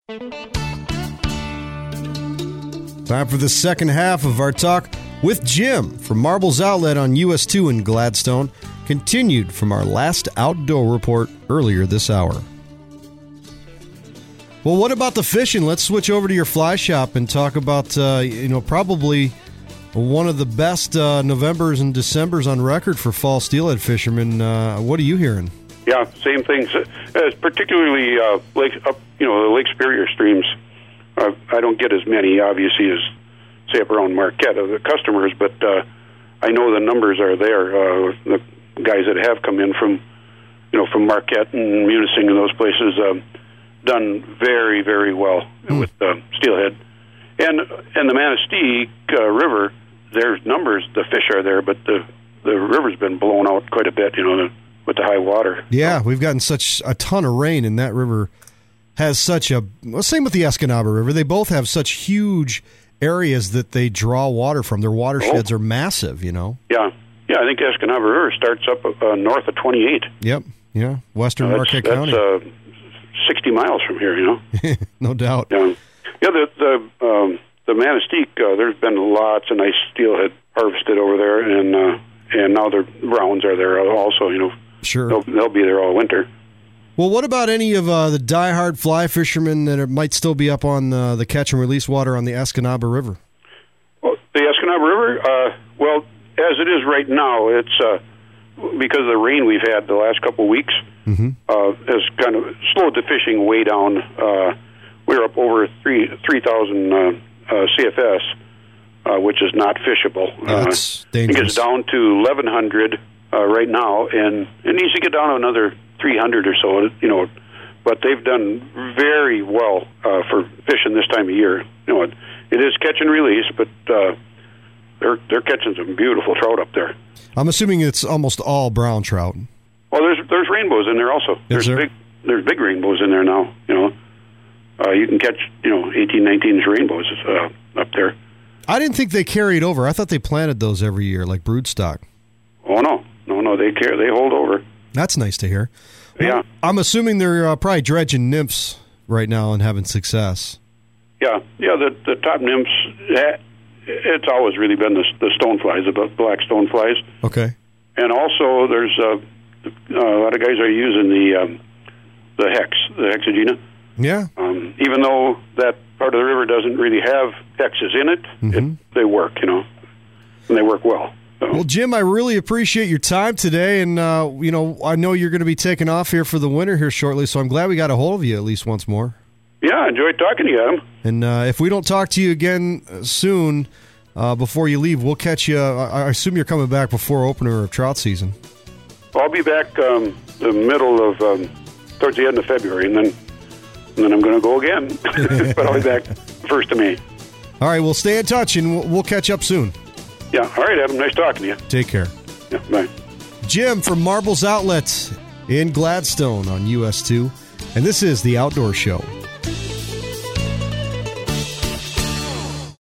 Time for the second half of our talk with Jim from Marbles Outlet on US 2 in Gladstone, continued from our last outdoor report earlier this hour. Well, what about the fishing? Let's switch over to your fly shop and talk about, probably one of the best Novembers and Decembers on record for fall steelhead fishermen. What are you hearing? Yeah, same things. Particularly the Lake Superior streams. I don't get as many, obviously, as say up around Marquette of the customers, but I know the numbers are there. The guys that have come in from Marquette and Munising and those places done very, very well with steelhead, and the Manistee River. There's numbers. The fish are there, but the river's been blown out quite a bit. With the high water. Yeah, we've gotten such a ton of rain, and that river has such a... Well, same with the Escanaba River. They both have such huge areas that they draw water from. Their watersheds are massive, Yeah. Yeah, I think Escanaba River starts up north of 28. Yep, yeah, western Marquette County. That's 60 miles from here, No doubt. Yeah, the Manistee, there's been lots of nice steelhead harvested over there, and now the browns are there also, Sure. They'll be there all winter. Well, what about any of the diehard fly fishermen that might still be up on the catch and release water on the Escanaba River? Well, the Escanaba River, as it is right now, it's because of the rain we've had the last couple of weeks, has kind of slowed the fishing way down. We're up over 3,000 CFS, which is not fishable. That's dangerous. It gets down to 1,100 right now, and it needs to get down to another 300 or so, but they've done very well for fishing this time of year. It is catch and release, but they're catching some beautiful trout up there. I'm assuming it's almost all brown trout. Well, there's rainbows in there also. There's big rainbows in there now. You can catch 18, 19 inch rainbows up there. I didn't think they carried over. I thought they planted those every year, like broodstock. Oh no, they hold over. That's nice to hear. Yeah, I'm assuming they're probably dredging nymphs right now and having success. Yeah. The top nymphs. It's always really been the stoneflies, the black stoneflies. Okay. And also, there's a lot of guys are using the hexagena. Yeah. Even though that part of the river doesn't really have hexes in it, they work, and they work well. So. Well, Jim, I really appreciate your time today, and I know you're going to be taking off here for the winter here shortly, so I'm glad we got a hold of you at least once more. Yeah, I enjoyed talking to you, Adam. And if we don't talk to you again soon, before you leave, we'll catch you. I assume you're coming back before opener of trout season. I'll be back the middle of towards the end of February, and then I'm going to go again. But I'll be back 1st of May. All right, we'll stay in touch, and we'll catch up soon. Yeah, all right, Adam. Nice talking to you. Take care. Yeah, bye. Jim from Marbles Outlet in Gladstone on US 2, and this is The Outdoor Show.